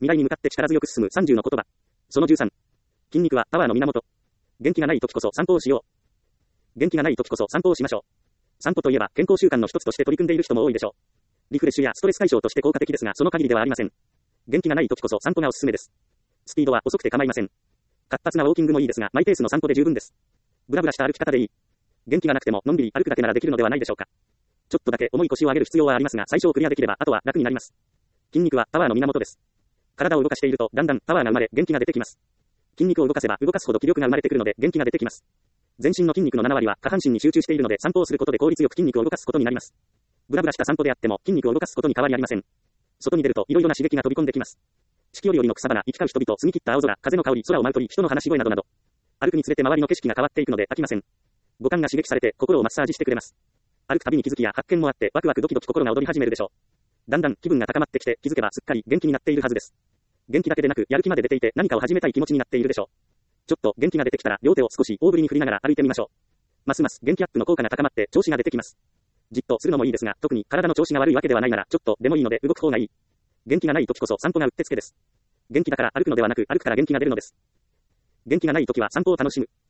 未来に向かって力強く進む30の言葉。その13。筋肉はパワーの源。元気がない時こそ散歩をしよう。元気がない時こそ散歩をしましょう。散歩といえば健康習慣の一つとして取り組んでいる人も多いでしょう。リフレッシュやストレス解消として効果的ですが、その限りではありません。元気がない時こそ散歩がおすすめです。スピードは遅くて構いません。活発なウォーキングもいいですが、マイペースの散歩で十分です。ブラブラした歩き方でいい。元気がなくてものんびり歩くだけならできるのではないでしょうか。ちょっとだけ重い腰を上げる必要はありますが、最初をクリアできればあとは楽になります。筋肉はパワーの源です。体を動かしているとだんだんパワーが生まれ元気が出てきます。筋肉を動かせば動かすほど気力が生まれてくるので元気が出てきます。全身の筋肉の7割は下半身に集中しているので、散歩をすることで効率よく筋肉を動かすことになります。ブラブラした散歩であっても筋肉を動かすことに変わりありません。外に出るといろいろな刺激が飛び込んできます。四季折々の草花、行き交う人々、澄み切った青空、風の香り、空を舞う鳥、人の話し声などなど。歩くにつれて周りの景色が変わっていくので飽きません。五感が刺激されて心をマッサージしてくれます。歩くたびに気づきや発見もあってワクワクドキドキ心が踊り始めるでしょう。だんだん気分が高まってきて気づけばすっかり元気になっているはずです。元気だけでなくやる気まで出ていて何かを始めたい気持ちになっているでしょう。ちょっと元気が出てきたら両手を少し大振りに振りながら歩いてみましょう。ますます元気アップの効果が高まって調子が出てきます。じっとするのもいいですが、特に体の調子が悪いわけではないならちょっとでもいいので動く方がいい。元気がない時こそ散歩がうってつけです。元気だから歩くのではなく歩くから元気が出るのです。元気がない時は散歩を楽しむ。